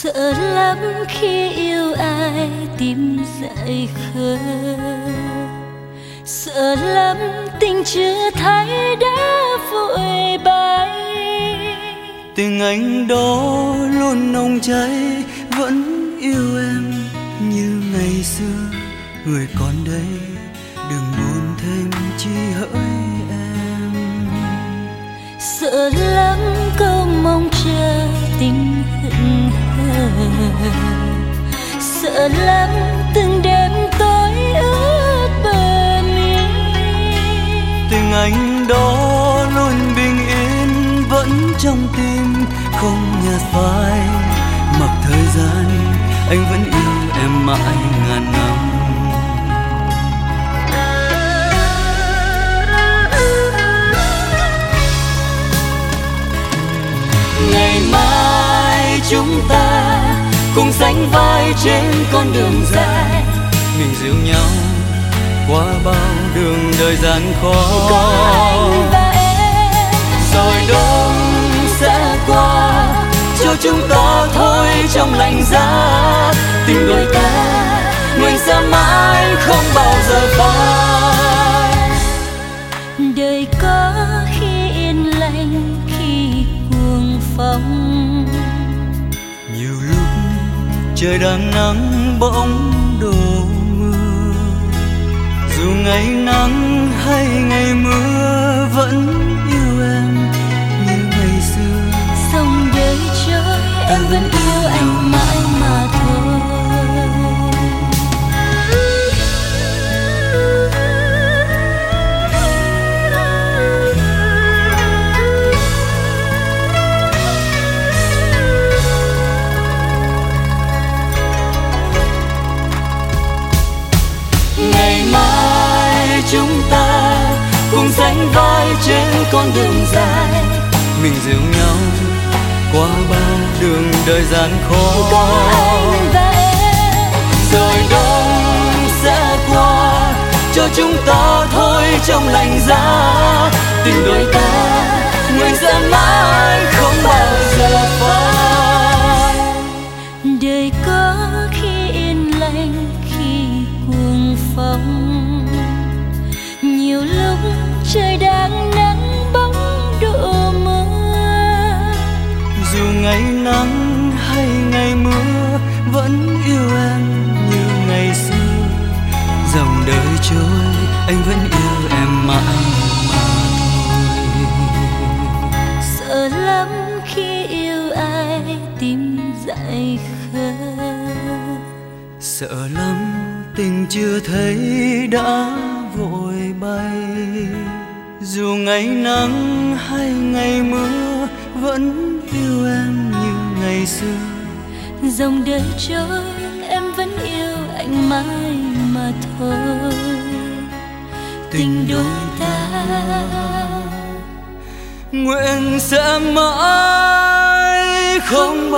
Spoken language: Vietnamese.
Sợ lắm khi yêu ai tim dại khờ, sợ lắm tình chưa thấy đã vội bay. Tình anh đó luôn nồng cháy, vẫn yêu em như ngày xưa. Người còn đây đừng buồn thêm chi hỡi em. Sợ lắm câu mong chờ tình hững hờ, sợ lắm từng đêm tối ướt bờ mi. Tình anh đó luôn bình yên vẫn trong tim, không nhạt phai. Mặc thời gian anh vẫn yêu em mãi ngàn năm. Ngày mai chúng ta cùng sánh vai trên con đường dài, mình dìu nhau qua bao đường đời gian khó. Có anh và em, rồi đông sẽ qua, cho chúng ta thôi trong lạnh giá. Tình đôi ta nguyện sẽ mãi không bao giờ phai. đời có khi yên lành khi cuồng phong. Nhiều lúc trời đang nắng bỗng đổ mưa, dù ngày nắng hay ngày mưa vẫn yêu em như ngày xưa. Dòng đời trôi em vẫn yêu anh mãi mà thôi. Ngày mai chúng ta cùng sánh vai trên con đường dài, mình dìu nhau qua bao đường đời gian khó. Có anh và em, rồi đông sẽ qua, cho chúng ta thôi trong lạnh giá. Tình đôi ta nguyện sẽ mãi không bao giờ phai. đời có khi yên lành khi cuồng phong. Nhiều lúc trời đang nắng bóng đổ mưa, Dù ngày nắng hay ngày mưa vẫn yêu em như ngày xưa. Dòng đời trôi anh vẫn yêu em mãi mà thôi. sợ lắm khi yêu ai tim dại khờ, Sợ lắm tình chưa thấy đã vội bay. Dù ngày nắng hay ngày mưa vẫn yêu em như ngày xưa. dòng đời trôi em vẫn yêu anh mãi mà thôi. Tình đôi ta Nguyện sẽ mãi không